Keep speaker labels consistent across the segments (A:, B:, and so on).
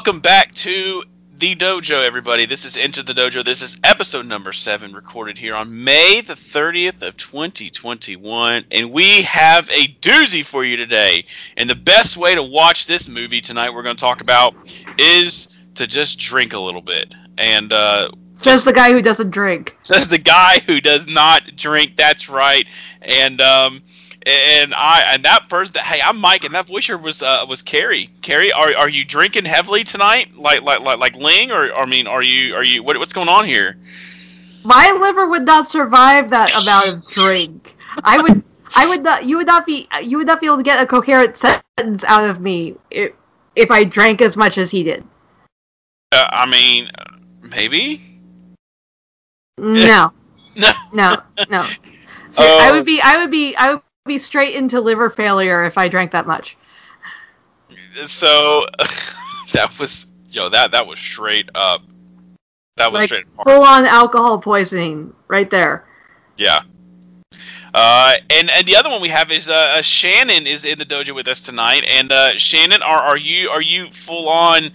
A: welcome back to the dojo, everybody. This is Enter the Dojo. This is episode number 7, recorded here on May the 30th of 2021, and we have a doozy for you today. And the best way to watch this movie tonight we're going to talk about is to just drink a little bit. And
B: says the guy who doesn't drink.
A: Says the guy who does not drink. That's right. And that person. Hey, I'm Mike, and that voicer was Carrie. Carrie, are you drinking heavily tonight, like Ling, or I mean, are you what's going on here?
B: My liver would not survive that amount of drink. I would not. You would not be able to get a coherent sentence out of me if I drank as much as he did.
A: I mean, maybe.
B: No. No. So I would be straight into liver failure if I drank that much.
A: So that was straight up. That was
B: like
A: straight up.
B: Full on alcohol poisoning right there.
A: Yeah. And the other one we have is Shannon is in the dojo with us tonight. And Shannon, are you full on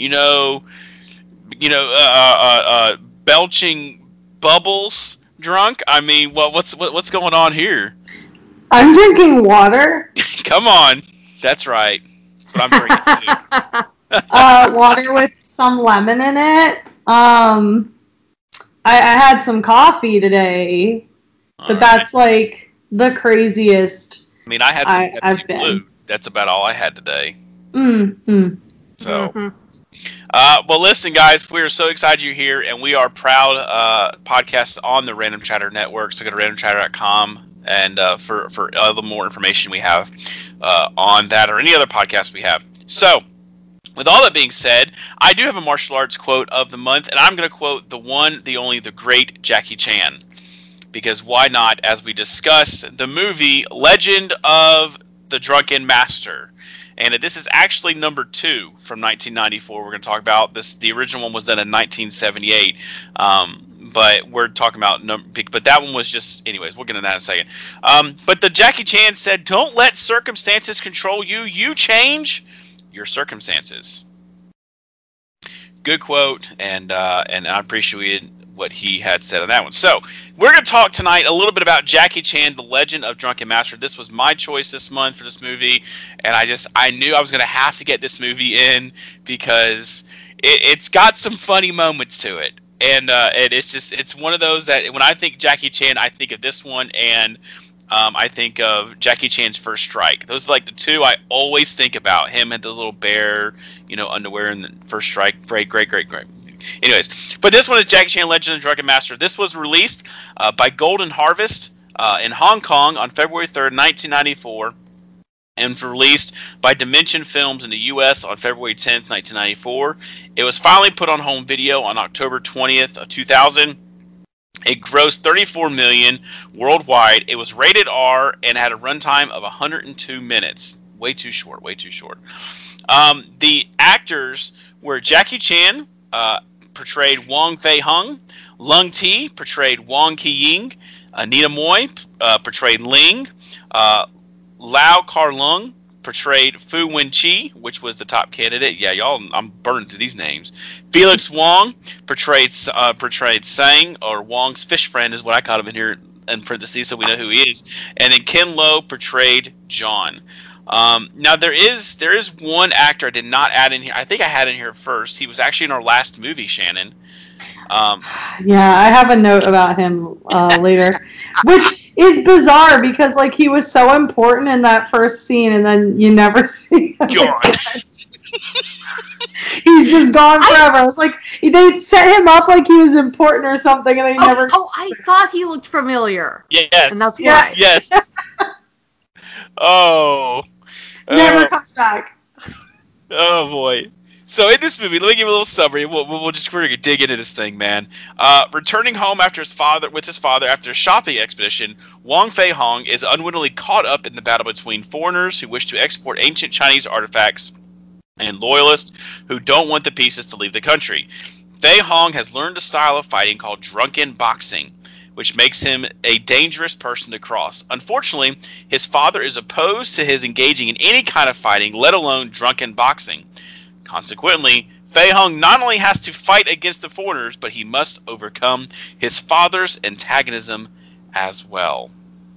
A: belching bubbles drunk? I mean, what's going on here?
C: I'm drinking water.
A: Come on, that's right. That's what I'm drinking too.
C: Water with some lemon in it. I had some coffee today, but that's like the craziest.
A: I mean, I had some Pepsi Blue. That's about all I had today.
C: Mm-hmm.
A: So. Mm-hmm. Well, listen, guys, we are so excited you're here, and we are proud podcasts on the Random Chatter Network. So go to randomchatter.com and for other more information we have on that or any other podcast we have. So, with all that being said, I do have a martial arts quote of the month, and I'm going to quote the one, the only, the great Jackie Chan. Because why not, as we discuss the movie Legend of the Drunken Master. And this is actually number 2 from 1994. We're going to talk about this. The original one was done in 1978. But we're talking about but that one was just, anyways, we'll get into that in a second. But the Jackie Chan said, "Don't let circumstances control you. You change your circumstances." Good quote, and I appreciated what he had said on that one. So we're going to talk tonight a little bit about Jackie Chan, The Legend of Drunken Master. This was my choice this month for this movie, and I knew I was going to have to get this movie in because it's got some funny moments to it. And it's one of those that when I think Jackie Chan, I think of this one, and I think of Jackie Chan's First Strike. Those are like the two I always think about. Him and the little bear, underwear in the First Strike. Great. Anyways, but this one is Jackie Chan, Legend of the Drunken Master. This was released by Golden Harvest in Hong Kong on February 3rd, 1994. And was released by Dimension Films in the U.S. on February 10th, 1994. It was finally put on home video on October 20th of 2000. It grossed $34 million worldwide. It was rated R and had a runtime of 102 minutes. Way too short. The actors were Jackie Chan, portrayed Wong Fei Hung. Lung Ti portrayed Wong Ki Ying. Anita Mui portrayed Ling. Lau Kar Lung portrayed Fu Wen Chi, which was the top candidate. Yeah, y'all, I'm burning through these names. Felix Wong portrayed Sang, or Wong's fish friend is what I caught him in here in parentheses, so we know who he is. And then Ken Lo portrayed John. Now there is one actor I did not add in here. I think I had in here first. He was actually in our last movie, Shannon.
C: Yeah, I have a note about him later, which is bizarre because he was so important in that first scene, and then you never see him. He's just gone forever. It's like they set him up like he was important or something, and they never.
B: Oh, I thought he looked familiar.
A: Yes,
B: and that's why.
A: Yes.
C: Never comes back.
A: Oh boy. So in this movie, let me give you a little summary. We're going to dig into this thing, man. Returning home with his father after a shopping expedition, Wong Fei Hung is unwittingly caught up in the battle between foreigners who wish to export ancient Chinese artifacts and loyalists who don't want the pieces to leave the country. Fei Hung has learned a style of fighting called drunken boxing, which makes him a dangerous person to cross. Unfortunately, his father is opposed to his engaging in any kind of fighting, let alone drunken boxing. Consequently, Fei Hung not only has to fight against the foreigners, but he must overcome his father's antagonism as well.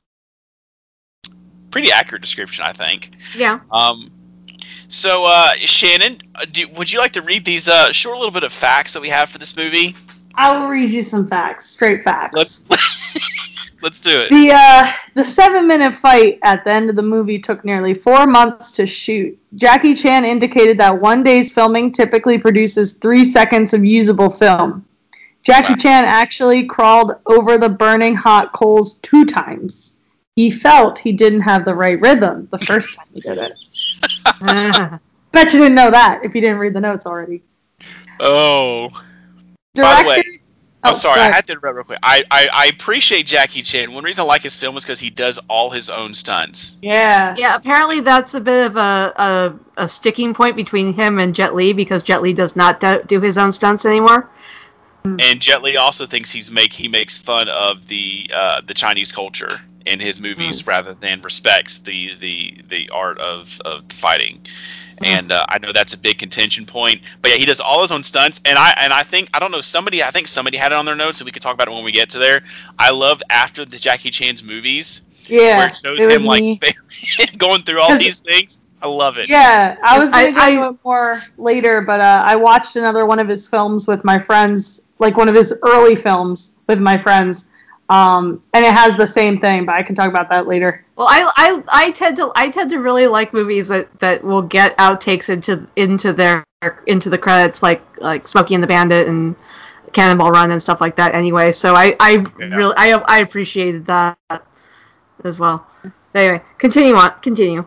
A: Pretty accurate description, I think.
B: Yeah.
A: So, Shannon, would you like to read these short little bit of facts that we have for this movie?
C: I will read you some facts, straight facts.
A: Let's do it.
C: The 7-minute fight at the end of the movie took nearly 4 months to shoot. Jackie Chan indicated that one day's filming typically produces 3 seconds of usable film. Jackie Chan actually crawled over the burning hot coals 2 times. He felt he didn't have the right rhythm the first time he did it. Bet you didn't know that if you didn't read the notes already.
A: Oh. By the way, I'm sorry, I had to interrupt real quick. I appreciate Jackie Chan. One reason I like his film is because he does all his own stunts.
C: Yeah.
B: Yeah, apparently that's a bit of a sticking point between him and Jet Li, because Jet Li does not do his own stunts anymore.
A: And Jet Li also thinks he makes fun of the Chinese culture in his movies rather than respects the art of fighting. And I know that's a big contention point, but yeah, he does all his own stunts. And I think somebody had it on their notes, and we could talk about it when we get to there. I loved after the Jackie Chan's movies, where it shows him like going through all these things. I love it.
C: Yeah, I was going to go into it more later, but I watched another one of his films with my friends, like one of his early films with my friends. And it has the same thing, but I can talk about that later.
B: Well, I tend to really like movies that will get outtakes into the credits, like Smokey and the Bandit and Cannonball Run and stuff like that. Anyway, so I appreciated that as well. Anyway, continue.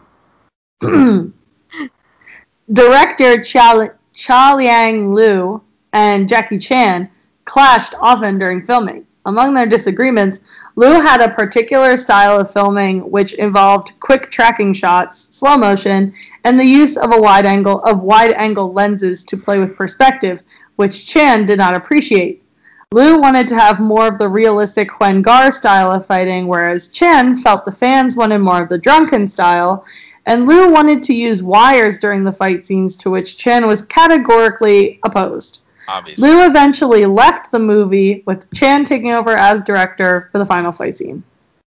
C: Director Cha Liang Lu and Jackie Chan clashed often during filming. Among their disagreements, Liu had a particular style of filming which involved quick tracking shots, slow motion, and the use of wide-angle lenses to play with perspective, which Chan did not appreciate. Liu wanted to have more of the realistic Wen Gar style of fighting, whereas Chan felt the fans wanted more of the drunken style, and Liu wanted to use wires during the fight scenes, to which Chan was categorically opposed.
A: Obviously.
C: Liu eventually left the movie, with Chan taking over as director for the final fight scene.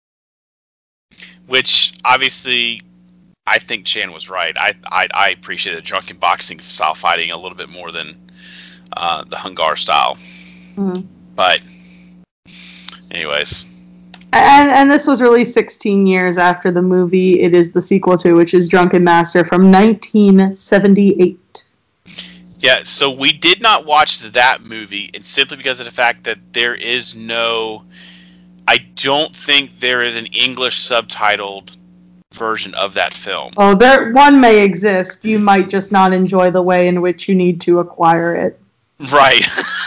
A: Which, obviously, I think Chan was right. I appreciate the drunken boxing style fighting a little bit more than the Hungar style.
C: Mm-hmm.
A: But, anyways.
C: And this was released 16 years after the movie it is the sequel to, which is Drunken Master from 1978.
A: Yeah, so we did not watch that movie, and simply because of the fact that I don't think there is an English subtitled version of that film.
C: Oh, one may exist. You might just not enjoy the way in which you need to acquire it.
A: Right.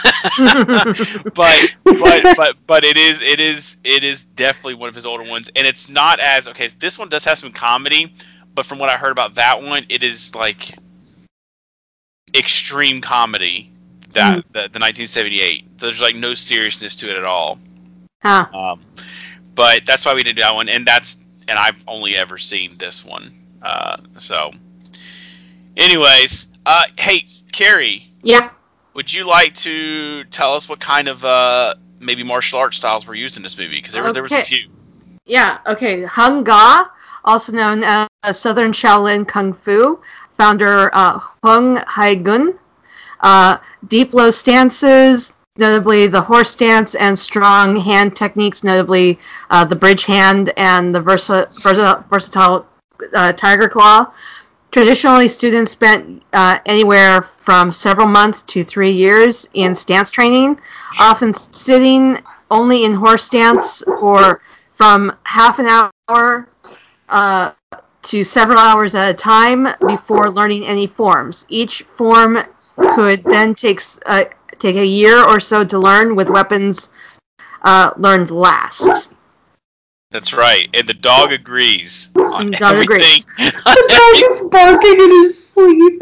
A: but it is definitely one of his older ones, and it's not as okay. This one does have some comedy, but from what I heard about that one, it is like extreme comedy. The 1978. There's like no seriousness to it at all.
B: Huh.
A: But that's why we did that one, and I've only ever seen this one. So, anyways, hey Carrie.
B: Yeah.
A: Would you like to tell us what kind of maybe martial arts styles were used in this movie? Because there was a few.
B: Yeah, okay. Hung Ga, also known as Southern Shaolin Kung Fu, founder Hung Hai-gun. Deep low stances, notably the horse stance, and strong hand techniques, notably the bridge hand and the versatile tiger claw. Traditionally, students spent anywhere from several months to 3 years in stance training, often sitting only in horse stance from half an hour to several hours at a time before learning any forms. Each form could then take a year or so to learn, with weapons learned last.
A: That's right, and the dog agrees on everything.
C: The dog is barking in his sleep.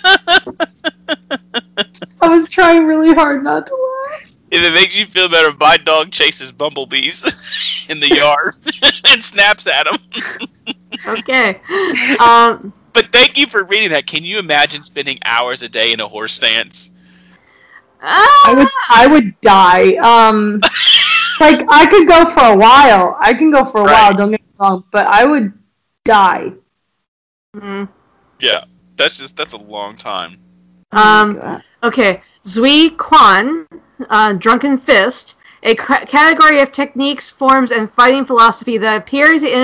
C: I was trying really hard not to laugh.
A: If it makes you feel better, my dog chases bumblebees in the yard and snaps at them.
B: Okay.
A: But thank you for reading that. Can you imagine spending hours a day in a horse stance?
C: I would die. Like, I could go for a while. I can go for a while, don't get me wrong, but I would die.
B: Mm.
A: Yeah, that's a long time.
B: Okay, Zui Quan, Drunken Fist, a category of techniques, forms, and fighting philosophy that appear to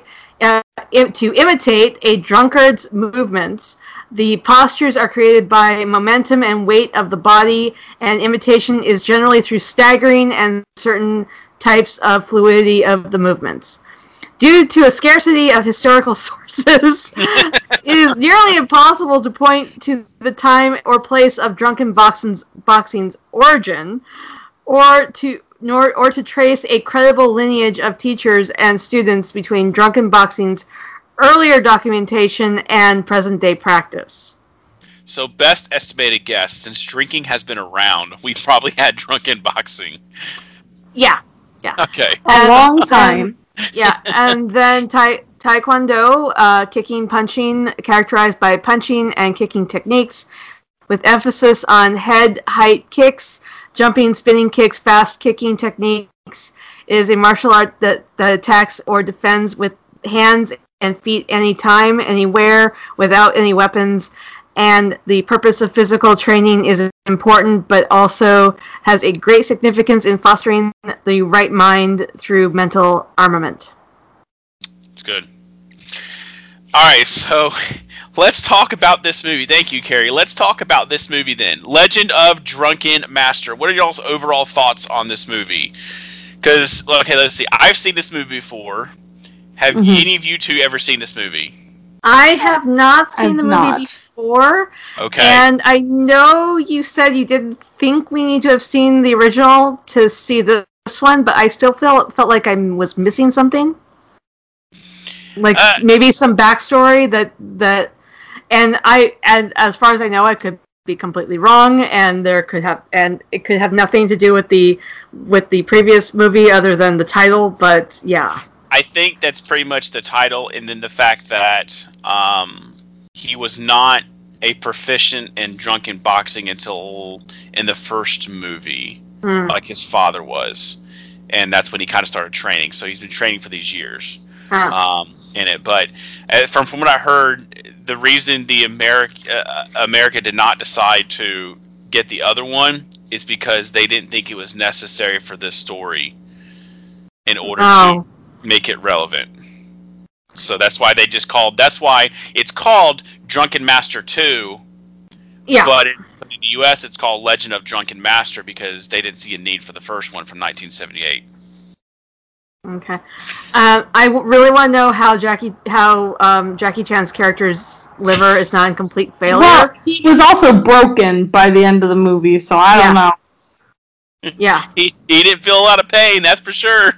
B: imitate a drunkard's movements. The postures are created by momentum and weight of the body, and imitation is generally through staggering and certain types of fluidity of the movements. Due to a scarcity of historical sources, it is nearly impossible to point to the time or place of drunken boxing's origin, or to trace a credible lineage of teachers and students between drunken boxing's earlier documentation and present-day practice.
A: So, best estimated guess, since drinking has been around, we've probably had drunken boxing.
B: Yeah.
A: Okay.
C: A long time.
B: And then Taekwondo, kicking, punching, characterized by punching and kicking techniques, with emphasis on head height kicks, jumping, spinning kicks, fast kicking techniques, is a martial art that attacks or defends with hands and feet anytime, anywhere, without any weapons. And the purpose of physical training is important, but also has a great significance in fostering the right mind through mental armament.
A: It's good. All right, so let's talk about this movie. Thank you, Carrie. Let's talk about this movie then. Legend of Drunken Master. What are y'all's overall thoughts on this movie? Because, okay, let's see. I've seen this movie before. Have any of you two ever seen this movie?
B: I have not seen the movie before.
A: Okay.
B: And I know you said you didn't think we need to have seen the original to see this one, but I still felt like I was missing something. Like maybe some backstory that and as far as I know, I could be completely wrong, and it could have nothing to do with the previous movie other than the title, but yeah.
A: I think that's pretty much the title, and then the fact that he was not a proficient in drunken boxing until in the first movie, like his father was, and that's when he kind of started training. So he's been training for these years in it. But from what I heard, the reason the America did not decide to get the other one is because they didn't think it was necessary for this story in order to make it relevant. So that's why that's why it's called Drunken Master 2. Yeah. But in the US it's called Legend of Drunken Master because they didn't see a need for the first one from 1978.
B: Okay. I really want to know how Jackie Chan's character's liver is not in complete failure.
C: Well, he was also broken by the end of the movie, so I don't know.
B: Yeah.
A: He didn't feel a lot of pain, that's for sure.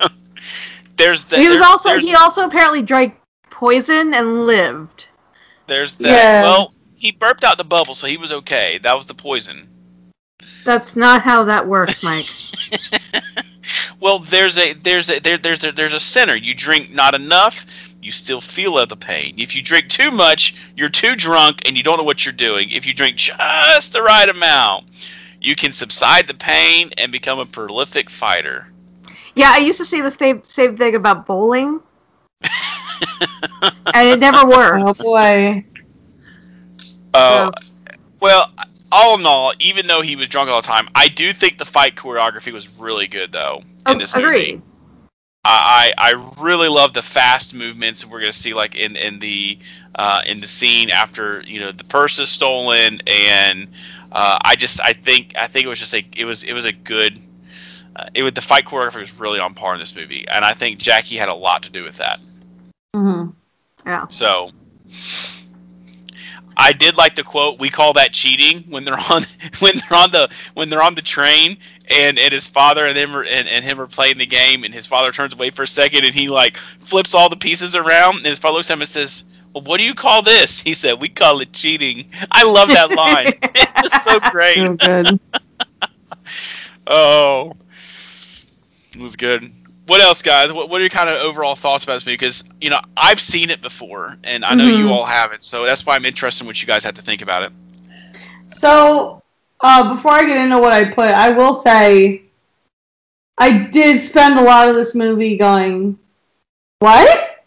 B: He also apparently drank poison and lived.
A: There's that. Yeah. Well, he burped out the bubble, so he was okay. That was the poison.
B: That's not how that works, Mike.
A: Well, there's a center. You drink not enough, you still feel the pain. If you drink too much, you're too drunk and you don't know what you're doing. If you drink just the right amount, you can subside the pain and become a prolific fighter.
B: Yeah, I used to say the same thing about bowling, and it never worked.
C: Oh boy.
A: Well, all in all, even though he was drunk all the time, I do think the fight choreography was really good, though, in this movie.
B: Agreed.
A: I really love the fast movements we're going to see, like in the scene after the purse is stolen, and I think it was just it was a good. The fight choreography was really on par in this movie, and I think Jackie had a lot to do with that.
B: Mm-hmm. Yeah.
A: So, I did like the quote. We call that cheating when they're on the train, and his father and him are playing the game, and his father turns away for a second, and he like flips all the pieces around, and his father looks at him and says, "Well, what do you call this?" He said, "We call it cheating." I love that line. It's just so great.
C: So good.
A: Oh. It was good. What else, guys? What are your kind of overall thoughts about this movie? Because, I've seen it before, and I know you all haven't, so that's why I'm interested in what you guys have to think about it.
C: So, before I get into what I put, I will say I did spend a lot of this movie going, what?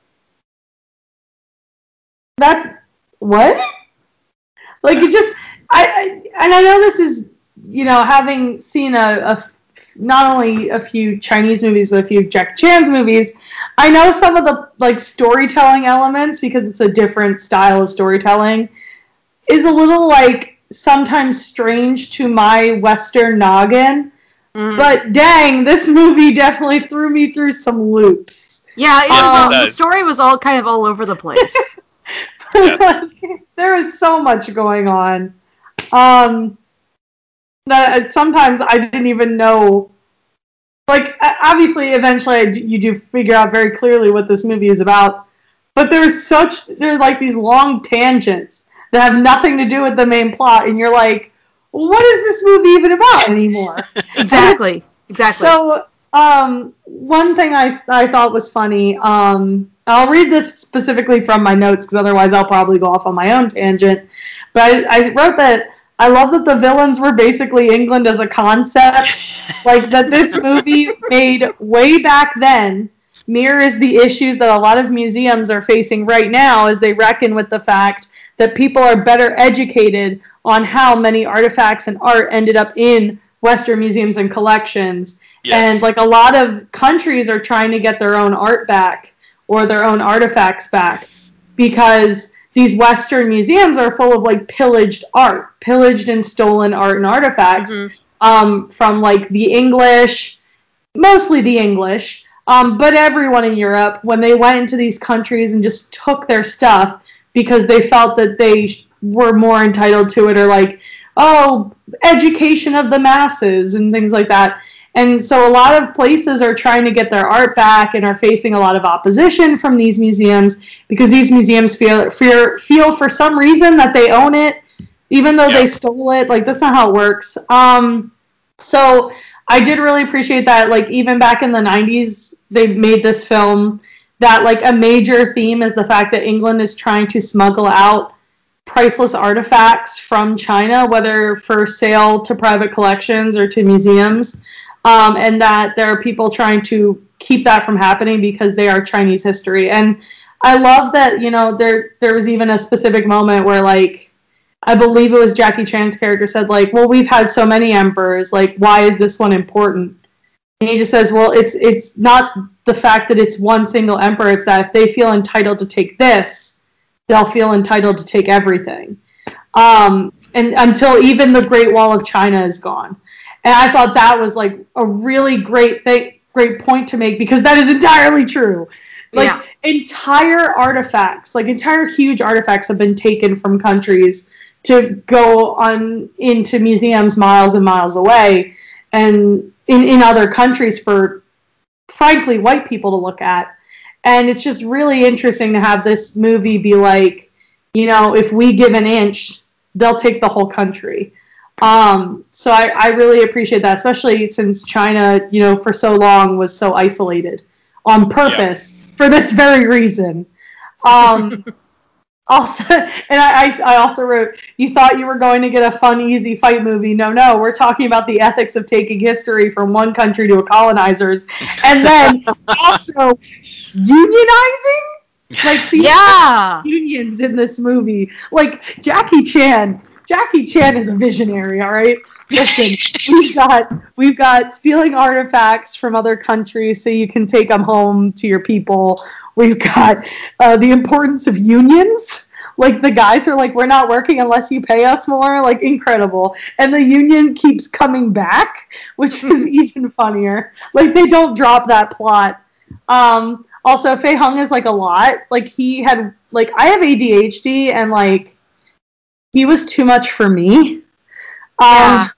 C: What? Like, it just, and I know this is, having seen not only a few Chinese movies, but a few Jackie Chan's movies, I know some of the, like, storytelling elements, because it's a different style of storytelling, is a little, like, sometimes strange to my Western noggin. Mm-hmm. But dang, this movie definitely threw me through some loops.
B: Yeah, the story was all over the place.
C: Like, there was so much going on. That sometimes I didn't even know. Like, obviously, eventually, you do figure out very clearly what this movie is about. But there's like these long tangents that have nothing to do with the main plot, and you're like, what is this movie even about anymore?
B: Exactly.
C: So, one thing I thought was funny, I'll read this specifically from my notes, because otherwise I'll probably go off on my own tangent. But I wrote that I love that the villains were basically England as a concept. Like, that this movie made way back then mirrors the issues that a lot of museums are facing right now as they reckon with the fact that people are better educated on how many artifacts and art ended up in Western museums and collections. Yes. And, like, a lot of countries are trying to get their own art back or their own artifacts back, because these Western museums are full of, like, pillaged and stolen art and artifacts, from, like, the English, mostly the English, but everyone in Europe, when they went into these countries and just took their stuff because they felt that they were more entitled to it, or, like, education of the masses and things like that. And so a lot of places are trying to get their art back and are facing a lot of opposition from these museums, because these museums feel for some reason that they own it, even though they stole it. Like, that's not how it works. So I did really appreciate that, like, even back in the 90s, they made this film that, like, a major theme is the fact that England is trying to smuggle out priceless artifacts from China, whether for sale to private collections or to museums. And that there are people trying to keep that from happening because they are Chinese history. And I love that, there was even a specific moment where, like, I believe it was Jackie Chan's character said, like, well, we've had so many emperors, like, why is this one important? And he just says, well, it's not the fact that it's one single emperor, it's that if they feel entitled to take this, they'll feel entitled to take everything. And until even the Great Wall of China is gone. And I thought that was, like, a really great point to make, because that is entirely true. Like, entire artifacts, like, entire huge artifacts have been taken from countries to go on into museums miles and miles away, and in other countries for, frankly, white people to look at. And it's just really interesting to have this movie be like, if we give an inch, they'll take the whole country. So I really appreciate that, especially since China, for so long was so isolated on purpose for this very reason. Also, and I also wrote, you thought you were going to get a fun, easy fight movie. No, we're talking about the ethics of taking history from one country to a colonizers, and then also unionizing. Like, unions in this movie. Like, Jackie Chan is a visionary, all right? Listen, we've got stealing artifacts from other countries so you can take them home to your people. We've got the importance of unions. Like, the guys are like, we're not working unless you pay us more. Like, incredible. And the union keeps coming back, which is even funnier. Like, they don't drop that plot. Also, Fei Hung is, like, a lot. Like, he had, like, I have ADHD, and, like, he was too much for me. And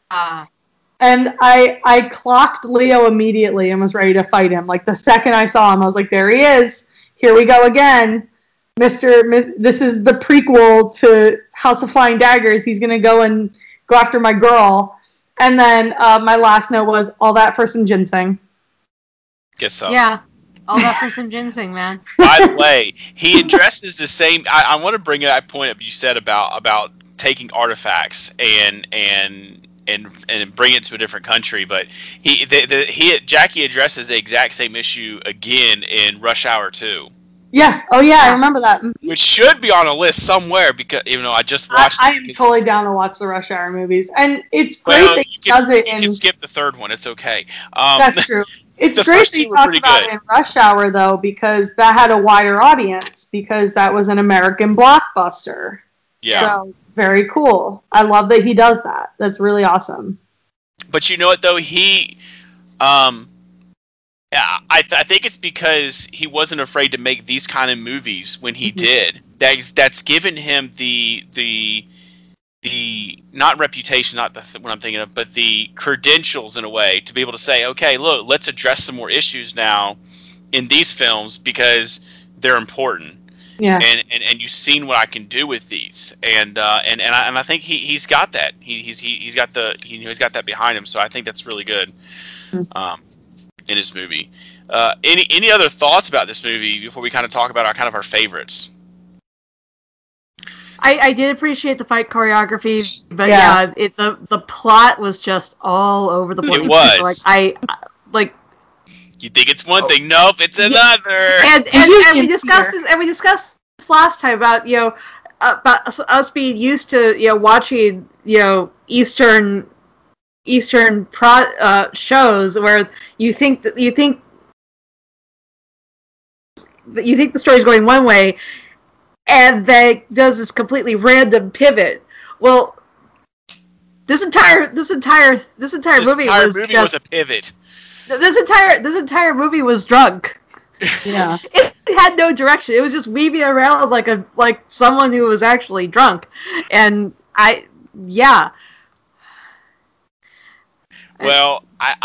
C: I clocked Leo immediately and was ready to fight him. Like, the second I saw him, I was like, there he is. Here we go again. This is the prequel to House of Flying Daggers. He's going to go after my girl. And then my last note was, all that for some ginseng.
A: Guess so.
B: Yeah. All that for some ginseng, man.
A: By the way, he addresses the same. I want to bring that point up you said about taking artifacts and bring it to a different country. But Jackie addresses the exact same issue again in Rush Hour 2.
C: Yeah. Oh yeah, I remember that.
A: Which should be on a list somewhere because even though I just watched.
C: I am totally down to watch the Rush Hour movies, and it's great that he does it.
A: You can skip the third one; it's okay.
C: That's true. It's great that he talks about it in Rush Hour though, because that had a wider audience because that was an American blockbuster.
A: Yeah.
C: So very cool. I love that he does that. That's really awesome.
A: But you know what though, he, I think it's because he wasn't afraid to make these kind of movies when he did. That's given him the not reputation, not what I'm thinking of, but the credentials in a way to be able to say, okay, look, let's address some more issues now in these films because they're important.
C: Yeah.
A: And you've seen what I can do with these, and I think he's got that. He's got that behind him. So I think that's really good. In his movie. Any other thoughts about this movie before we kind of talk about our favorites?
B: I did appreciate the fight choreography, but the plot was just all over the place.
A: It was. You think it's one thing? Nope, it's another.
B: And we discussed this. And we discussed this last time about about us being used to watching Eastern shows where you think the story's going one way, and then does this completely random pivot. Well, this entire movie was
A: a pivot.
B: This entire movie was drunk.
C: Yeah,
B: it had no direction. It was just weaving around like someone who was actually drunk, and
A: Well,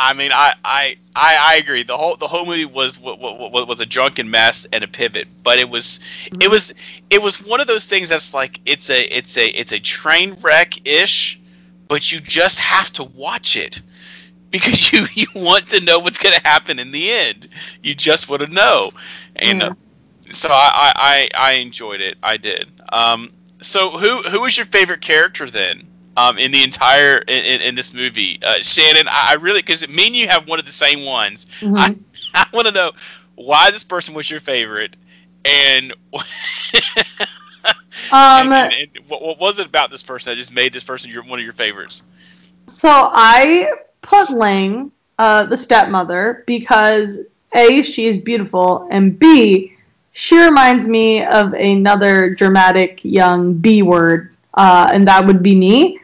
A: I agree. The whole movie was a drunken mess and a pivot, but it was one of those things that's like it's a train wreck ish, but you just have to watch it because you want to know what's going to happen in the end. You just want to know, and so I enjoyed it. I did. So who was your favorite character then? In the entire in this movie, Shannon, I really, because me and you have one of the same ones.
C: Mm-hmm.
A: I want to know why this person was your favorite, and, and what was it about this person that just made this person one of your favorites?
C: So I put Ling, the stepmother, because A, she is beautiful, and B, she reminds me of another dramatic young B word, and that would be me.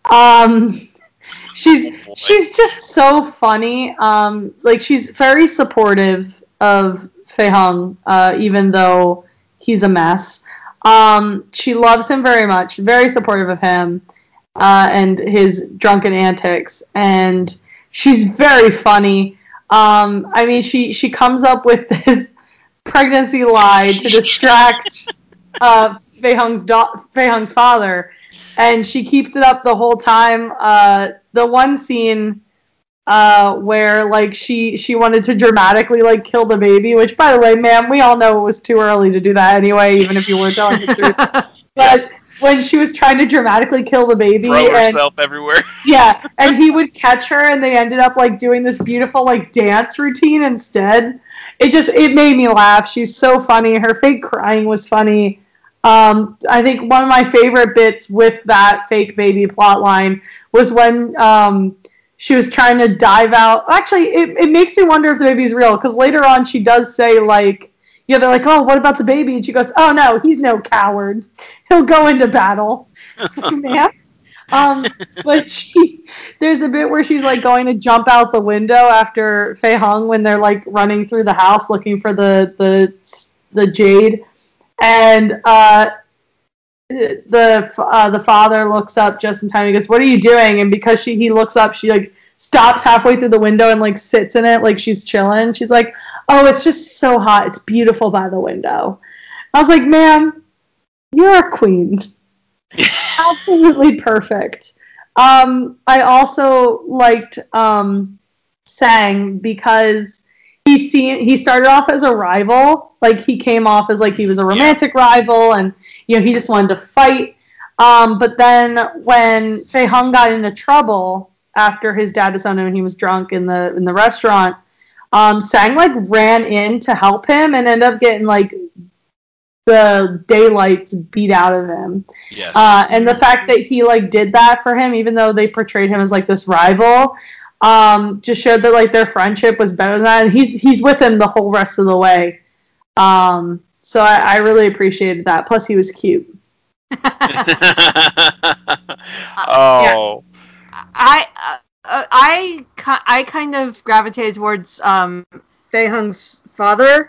C: She's just so funny. She's very supportive of Fei Hung, even though he's a mess. She loves him very much, very supportive of him, and his drunken antics, and she's very funny. She comes up with this pregnancy lie to distract Fei Hung's father. And she keeps it up the whole time. The one scene where she wanted to dramatically kill the baby, which, by the way, ma'am, we all know it was too early to do that anyway, even if you were telling the truth. But when she was trying to dramatically kill the baby,
A: throw herself everywhere.
C: Yeah, and he would catch her, and they ended up doing this beautiful dance routine instead. It made me laugh. She's so funny. Her fake crying was funny. I think one of my favorite bits with that fake baby plotline was when she was trying to dive out. Actually, it makes me wonder if the baby's real, because later on she does say, they're like, oh, what about the baby? And she goes, oh, no, he's no coward. He'll go into battle. Man. But there's a bit where she's going to jump out the window after Fei Hung when they're running through the house looking for the jade. And the father looks up just in time. He goes, "What are you doing?" And because he looks up, she stops halfway through the window and sits in it she's chilling. She's like, "Oh, it's just so hot. It's beautiful by the window." I was like, "Ma'am, you're a queen. Absolutely perfect." I also liked Sang because he started off as a rival. Like, he came off as like he was a romantic rival, and he just wanted to fight. But then when Fei Hung got into trouble after his dad disowned him and he was drunk in the restaurant, Sang like ran in to help him and ended up getting like the daylights beat out of him.
A: Yes.
C: And the fact that he like did that for him, even though they portrayed him as like this rival, just showed that like their friendship was better than that. And he's with him the whole rest of the way. So I really appreciated that. Plus, he was cute.
A: Oh.
B: I kind of gravitated towards Fei Hung's father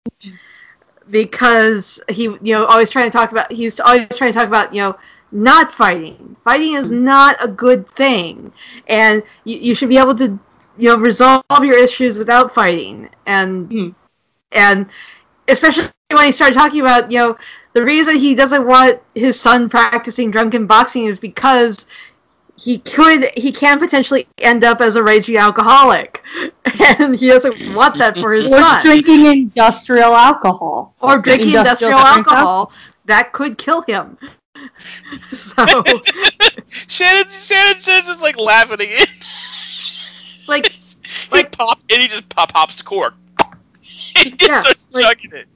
B: because he's always trying to talk about not fighting. Fighting is not a good thing, and you should be able to resolve your issues without fighting. And especially when he started talking about the reason he doesn't want his son practicing drunken boxing is because he can potentially end up as a raging alcoholic, and he doesn't want that for his son.
C: Or drinking industrial alcohol.
B: Or drinking industrial alcohol that could kill him. So
A: Shannon's just like laughing again.
B: Like
A: he just pops the cork. He starts chugging it.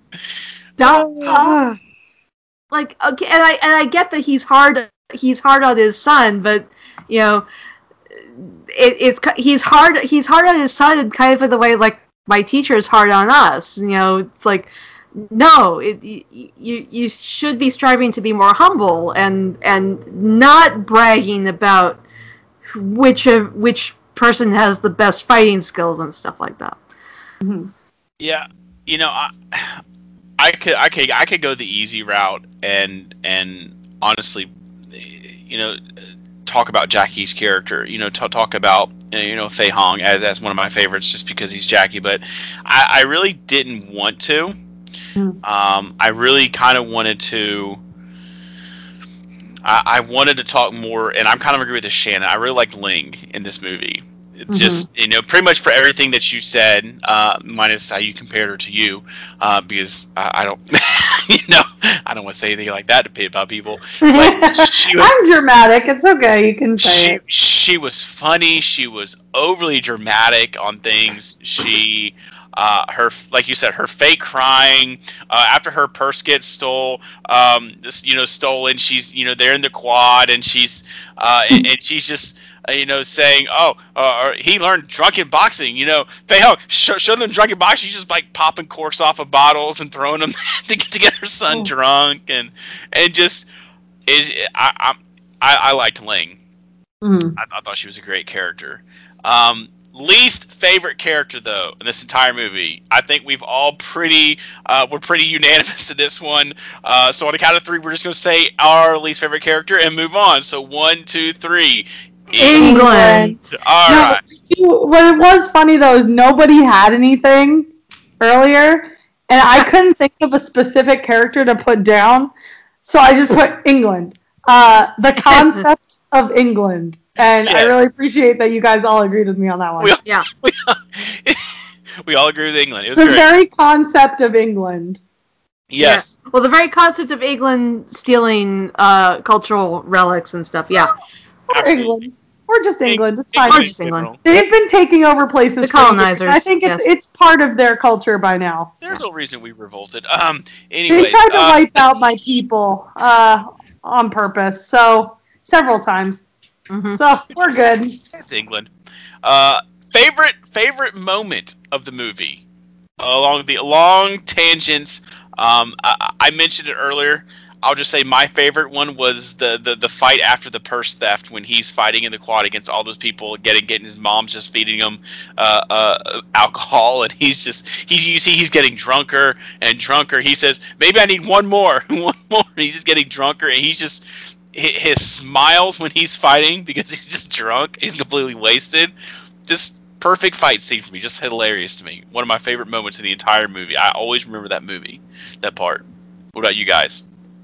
B: Like, okay, and I get that he's hard on his son, but he's hard on his son in kind of the way like my teacher is hard on us. It's like, no, you should be striving to be more humble and not bragging about which person has the best fighting skills and stuff like that.
A: Mm-hmm. Yeah, I could go the easy route and honestly, talk about Jackie's character. Talk about Fei Hong as one of my favorites just because he's Jackie. But I really didn't want to. I really kind of wanted to. I wanted to talk more, and I'm kind of agree with Shannon. I really liked Ling in this movie. Just pretty much for everything that you said, minus how you compared her to you, because I don't, I don't want to say anything like that about people. But she was,
C: I'm dramatic. It's okay. You can say it.
A: She was funny. She was overly dramatic on things. She, like you said, her fake crying after her purse gets stolen. She's there in the quad, and she's and she's just. Saying, he learned drunken boxing. Fei Hong, show them drunken boxing. She's just like popping corks off of bottles and throwing them to get her son drunk, and just I liked Ling. I thought she was a great character. Least favorite character though in this entire movie. I think we've all we're pretty unanimous to this one. So on the count of three, we're just gonna say our least favorite character and move on. So 1, 2, 3.
B: England.
A: All right.
C: What was funny though is nobody had anything earlier, and I couldn't think of a specific character to put down, so I just put England. The concept of England, and I really appreciate that you guys all agreed with me on that one.
A: We all agree with England. It was
C: the
A: great.
C: very concept of England.
A: Yes.
B: Yeah. Well, the very concept of England stealing cultural relics and stuff. Yeah.
C: Or England. Or just England. It's fine.
B: Or just England.
C: They've been taking over places.
B: The colonizers.
C: I think it's part of their culture by now.
A: There's no reason we revolted. Anyways,
C: they tried to wipe out my people on purpose. So several times. So we're good.
A: It's England. Favorite moment of the movie along the long tangents. I mentioned it earlier. I'll just say my favorite one was the fight after the purse theft when he's fighting in the quad against all those people, getting his mom's just feeding him alcohol, and you see he's getting drunker and drunker. He says, maybe I need one more. He's just getting drunker, and his smiles when he's fighting because he's just drunk. He's completely wasted. Just perfect fight scene for me. Just hilarious to me. One of my favorite moments in the entire movie. I always remember that part. What about you guys?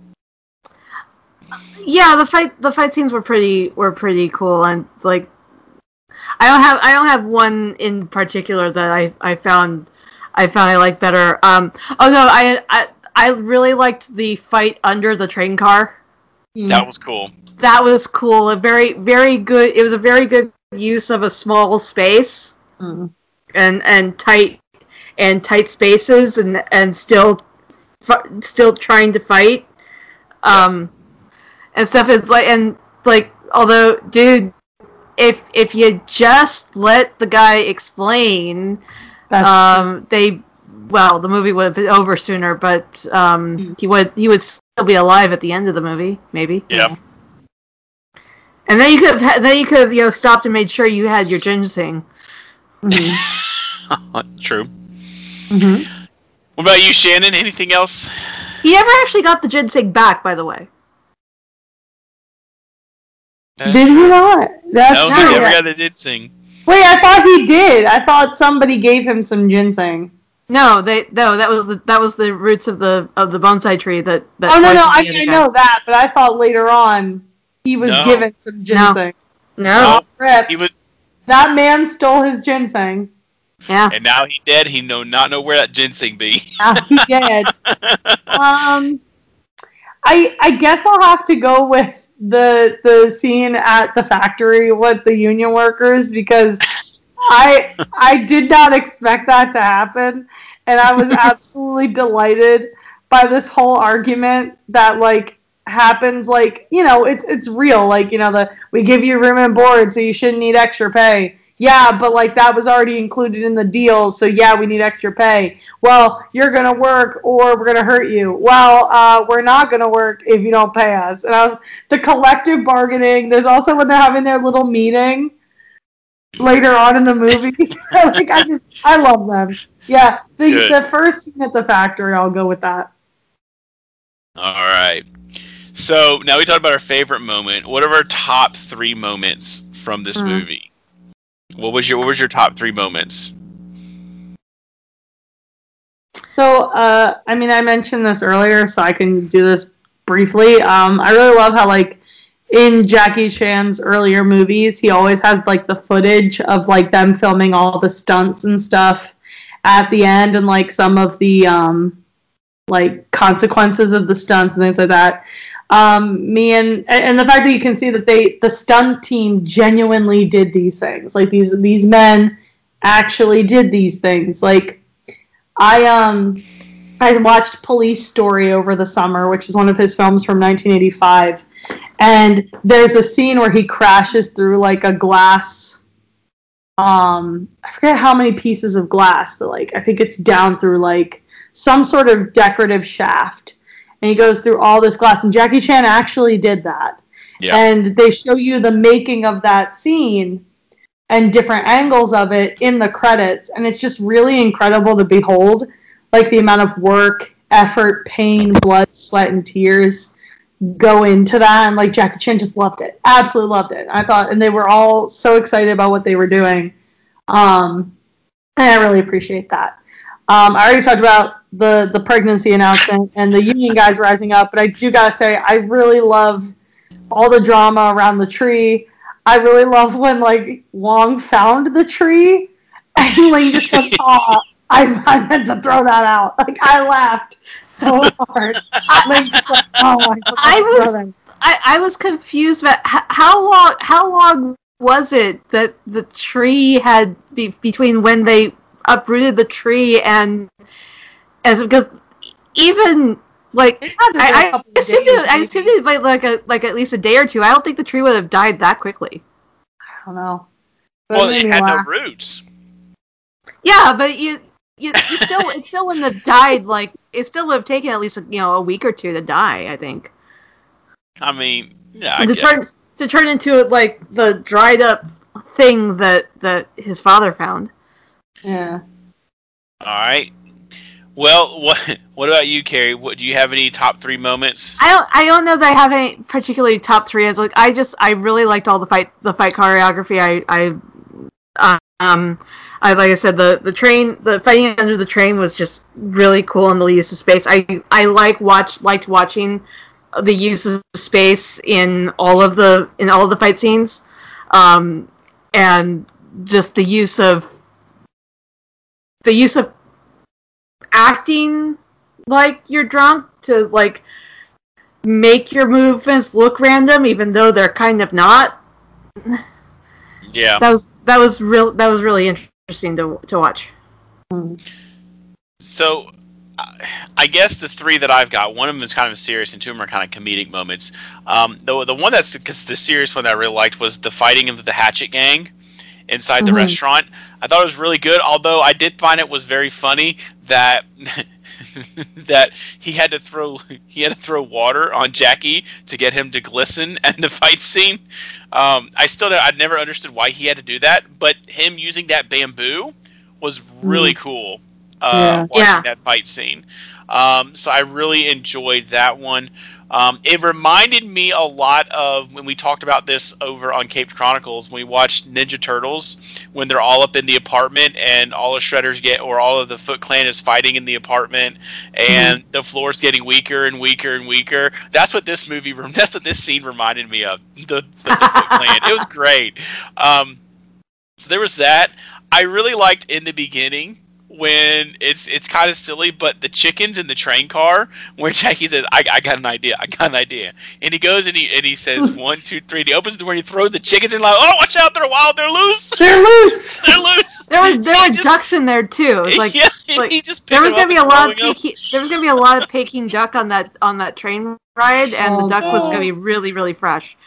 B: Yeah, the fight scenes were pretty cool, and like I don't have one in particular that I found I found I liked better. Oh no, I really liked the fight under the train car.
A: That was cool.
B: That was cool. A very, very good. It was a very good use of a small space and tight spaces and still trying to fight. And stuff. It's like although, dude, if you just let the guy explain, the movie would have been over sooner. But he would still be alive at the end of the movie, maybe.
A: Yeah.
B: And then you could have stopped and made sure you had your ginseng.
A: True. What about you, Shannon? Anything else?
B: He never actually got the ginseng back, by the way.
C: Did he not? That's true.
A: He never got the ginseng.
C: Wait, I thought he did. I thought somebody gave him some ginseng.
B: No, that was the roots of the bonsai tree that
C: oh no, I know that, but I thought later on he was given some ginseng.
B: No.
C: Rip. That man stole his ginseng.
B: Yeah.
A: And now he dead. He not know where that ginseng be.
C: Now he dead. I guess I'll have to go with the scene at the factory with the union workers, because I did not expect that to happen, and I was absolutely delighted by this whole argument that happens. It's real. We give you room and board, so you shouldn't need extra pay. Yeah, but that was already included in the deal, so yeah, we need extra pay. Well, you're gonna work or we're gonna hurt you. Well, we're not gonna work if you don't pay us. And the collective bargaining. There's also when they're having their little meeting later on in the movie. I love them. Yeah, the first scene at the factory, I'll go with that.
A: All right. So now we talked about our favorite moment. What are our top 3 moments from this movie? What was your top 3 moments? So,
C: I mentioned this earlier, so I can do this briefly. I really love how, in Jackie Chan's earlier movies, he always has, the footage of, them filming all the stunts and stuff at the end, and, some of the, consequences of the stunts and things like that. And the fact that you can see that the stunt team genuinely did these things. These men actually did these things. I watched Police Story over the summer, which is one of his films from 1985. And there's a scene where he crashes through a glass. I forget how many pieces of glass, but I think it's down through some sort of decorative shaft. And he goes through all this glass, and Jackie Chan actually did that. Yeah. And they show you the making of that scene and different angles of it in the credits, and it's just really incredible to behold, the amount of work, effort, pain, blood, sweat, and tears go into that, and Jackie Chan just loved it, absolutely loved it. I thought, and they were all so excited about what they were doing, and I really appreciate that. I already talked about the pregnancy announcement and the union guys rising up, but I do gotta say, I really love all the drama around the tree. I really love when Wong found the tree and Ling just goes, "Oh, I meant to throw that out." I laughed so hard. Ling just
B: I was confused about how long was it that the tree had between when they uprooted the tree and because even I assumed it might at least a day or two. I don't think the tree would have died that quickly.
C: I don't know.
A: Well, it had no roots.
B: Yeah, but you it still wouldn't have died. It still would have taken at least a week or two to die. I think.
A: Yeah.
B: To turn into the dried up thing that his father found.
C: Yeah.
A: All right. Well, what about you, Carrie? Do you have any top 3 moments?
B: I don't know that I have any particularly top 3. I really liked all the fight choreography. Like I said, the fighting under the train was just really cool, and the use of space. I liked watching the use of space in all of the fight scenes, and just the use of acting like you're drunk to like make your movements look random, even though they're kind of not.
A: Yeah,
B: that was really interesting to watch.
A: So, I guess the three that I've got, one of them is kind of serious, and two of them are kind of comedic moments. The one that's the serious one that I really liked was the fighting of the Hatchet Gang inside the restaurant. I thought it was really good, although I did find it was very funny that that he had to throw water on Jackie to get him to glisten in the fight scene. I'd never understood why he had to do that, but him using that bamboo was really cool. Watching that fight scene. So I really enjoyed that one. It reminded me a lot of when we talked about this over on Caped Chronicles, when we watched Ninja Turtles, when they're all up in the apartment and all of all of the Foot Clan is fighting in the apartment, and the floor's getting weaker and weaker and weaker. That's what this scene reminded me of. The Foot Clan. It was great. So there was that. I really liked in the beginning when it's kind of silly, but the chickens in the train car, where Jackie says, I got an idea, and he goes and he says 1, 2, 3, and he opens the door and he throws the chickens in, like, oh, watch out, they're wild, they're loose.
C: There
B: were ducks in there too. It's like,
A: he just
B: there was gonna be a lot of Peking duck on that train ride, and the duck was gonna be really, really fresh.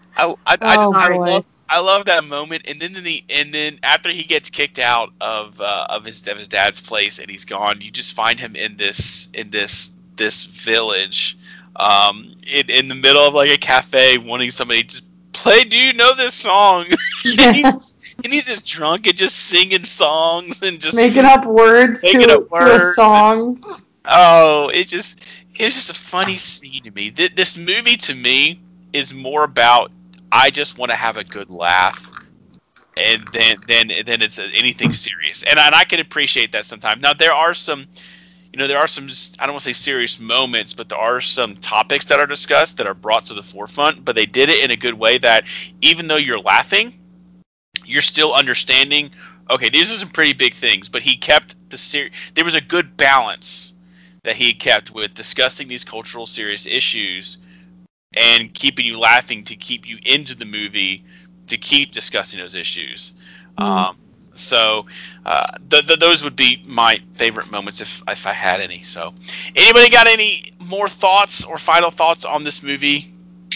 A: I love that moment, and then after he gets kicked out of his dad's place and he's gone, you just find him in this village, in the middle of like a cafe, wanting somebody to just play. Do you know this song? and he's just drunk and just singing songs and just
C: making up words to a song.
A: Oh, it was just a funny scene to me. This movie to me is more about, I just want to have a good laugh, and then it's anything serious, and I can appreciate that sometimes. Now there are some, I don't want to say serious moments, but there are some topics that are discussed that are brought to the forefront, but they did it in a good way that even though you're laughing, you're still understanding. Okay, these are some pretty big things, but he kept there was a good balance that he kept with discussing these cultural serious issues and keeping you laughing to keep you into the movie to keep discussing those issues. So those would be my favorite moments if I had any. So anybody got any more thoughts or final thoughts on this movie?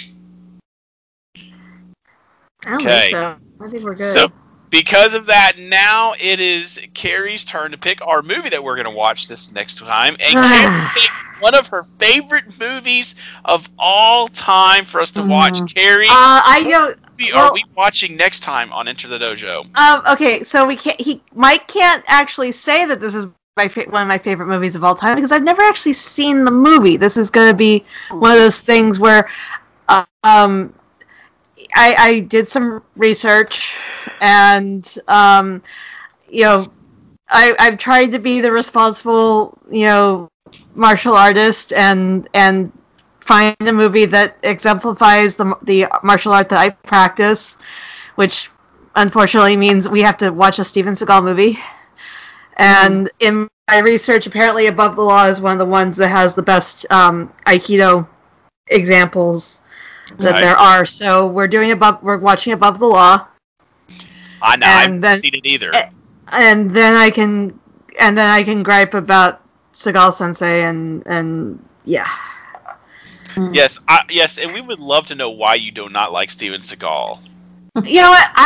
B: I don't think so. I think we're good.
A: So because of that, now it is Carrie's turn to pick our movie that we're going to watch this next time. And Carrie picked one of her favorite movies of all time for us to watch. Carrie, are we watching next time on Enter the Dojo?
B: Okay, so Mike can't actually say that this is one of my favorite movies of all time because I've never actually seen the movie. This is going to be one of those things where I did some research, and I've tried to be the responsible martial artist and find a movie that exemplifies the martial art that I practice, which unfortunately means we have to watch a Steven Seagal movie. And in my research, apparently Above the Law is one of the ones that has the best Aikido examples that there are. So we're watching Above the Law.
A: I haven't seen it either.
B: And then I can gripe about Seagal Sensei and yeah.
A: Yes, and we would love to know why you do not like Steven Seagal.
B: You know what?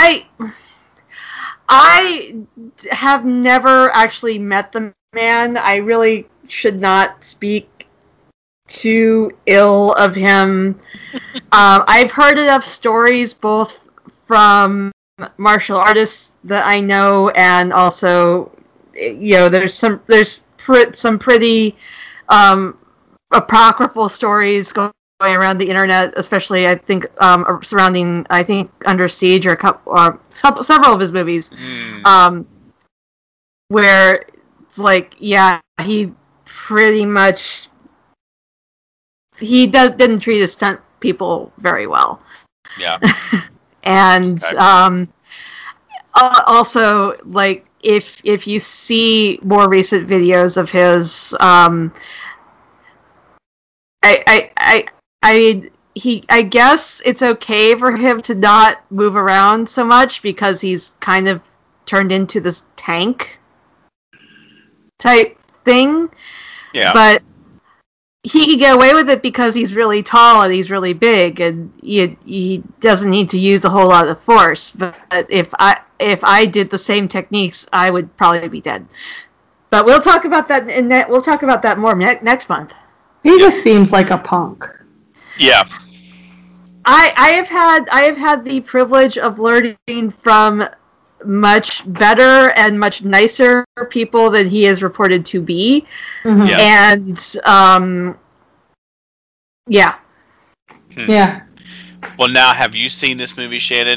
B: I have never actually met the man. I really should not speak too ill of him. I've heard enough stories both from martial artists that I know, and also, there's some pretty apocryphal stories going around the internet, especially I think surrounding Under Siege or several of his movies, where it's like, he pretty much didn't treat his stunt people very well. Yeah. And also, like, if you see more recent videos of his, I guess it's okay for him to not move around so much because he's kind of turned into this tank type thing.
A: Yeah.
B: But he can get away with it because he's really tall and he's really big, and he doesn't need to use a whole lot of force. But if I did the same techniques, I would probably be dead. But we'll talk about that we'll talk about that more next month.
C: He just seems like a punk.
A: Yeah.
B: I have had the privilege of learning from much better and much nicer people than he is reported to be.
C: Mm-hmm.
A: Yeah.
B: And yeah.
C: Yeah.
A: Well, now, have you seen this movie, Shannon?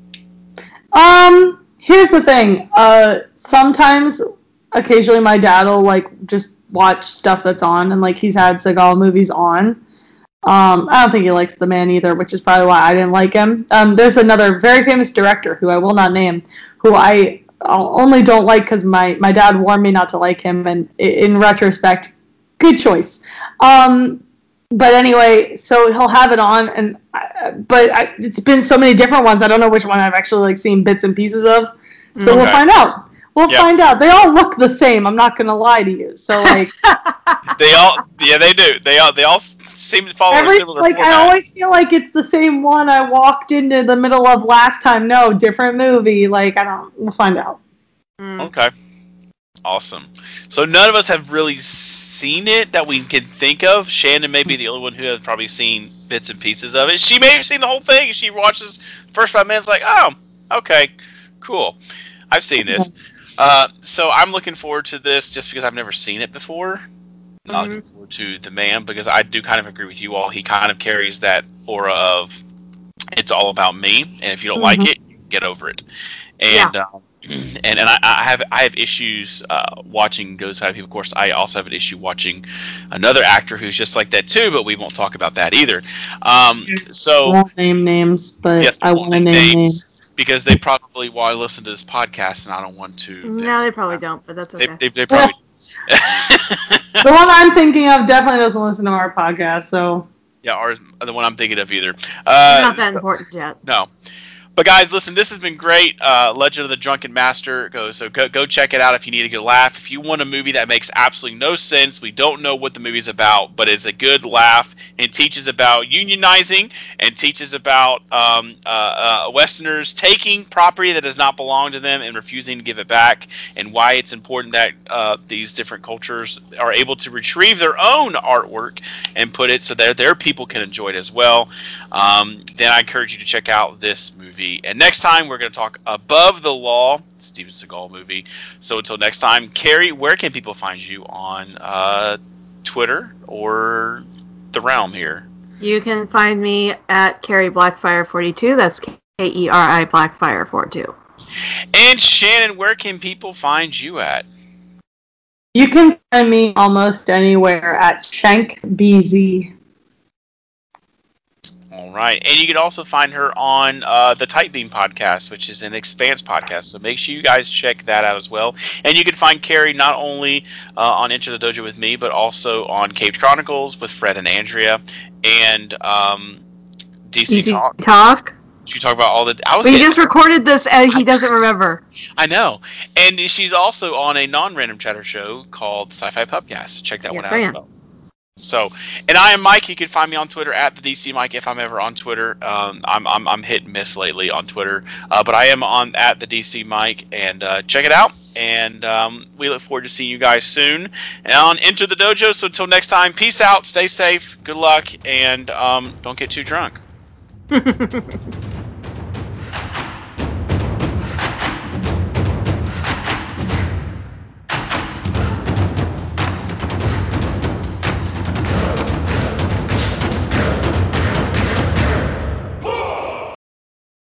C: Here's the thing. Sometimes, occasionally, my dad will like just watch stuff that's on, and like he's had Seagal movies on. I don't think he likes the man either, which is probably why I didn't like him. There's another very famous director who I will not name, who I only don't like because my dad warned me not to like him, and in retrospect, good choice. But anyway, so he'll have it on, and it's been so many different ones. I don't know which one I've actually like seen bits and pieces of. So we'll find out. We'll find out. They all look the same. I'm not gonna lie to you. So like,
A: they do. They all seem to follow a similar format.
C: I always feel like it's the same one I walked into the middle of last time. No, different movie. Like we'll find out.
A: Okay. Awesome. So none of us have really seen it that we can think of. Shannon may be the only one who has probably seen bits and pieces of it. She may have seen the whole thing. She watches the first 5 minutes like, oh, okay, cool. I've seen this. So I'm looking forward to this just because I've never seen it before. Not looking forward to The Man because I do kind of agree with you all. He kind of carries that aura of it's all about me, and if you don't like it, you can get over it. And and I have issues watching Go Side of People. Of course, I also have an issue watching another actor who's just like that too, but we won't talk about that either. So
C: I won't name names, but
A: yes,
C: I want to name names.
A: Because they probably listen to this podcast, and I don't want to.
B: No, they probably don't, but that's okay.
A: They probably.
C: The one I'm thinking of definitely doesn't listen to our podcast, so.
A: Yeah, the one I'm thinking of either.
B: Not that important yet.
A: No. But guys, listen, this has been great. Legend of the Drunken Master. Go check it out if you need a good laugh. If you want a movie that makes absolutely no sense, we don't know what the movie's about, but it's a good laugh and teaches about unionizing and teaches about Westerners taking property that does not belong to them and refusing to give it back, and why it's important that these different cultures are able to retrieve their own artwork and put it so that their people can enjoy it as well. Then I encourage you to check out this movie. And next time, we're going to talk Above the Law, Steven Seagal movie. So until next time, Carrie, where can people find you on Twitter or the realm here?
B: You can find me at Carrie Blackfire42. That's Keri Blackfire42.
A: And Shannon, where can people find you at?
C: You can find me almost anywhere at ShankBZ.
A: All right. And you can also find her on the Tight Beam podcast, which is an Expanse podcast. So make sure you guys check that out as well. And you can find Carrie not only on Enter the Dojo with me, but also on Caved Chronicles with Fred and Andrea. And DC
B: Talk.
A: She talked about all the...
B: We just recorded this and he doesn't remember.
A: I know. And she's also on a non-random chatter show called Sci-Fi Pubcast. Check that one out as well. So, and I am Mike. You can find me on Twitter at the DC Mike if I'm ever on Twitter. I'm hit and miss lately on Twitter, but I am on at the DC Mike, and check it out. And we look forward to seeing you guys soon and on Enter the Dojo. So until next time, peace out, stay safe, good luck, and don't get too drunk.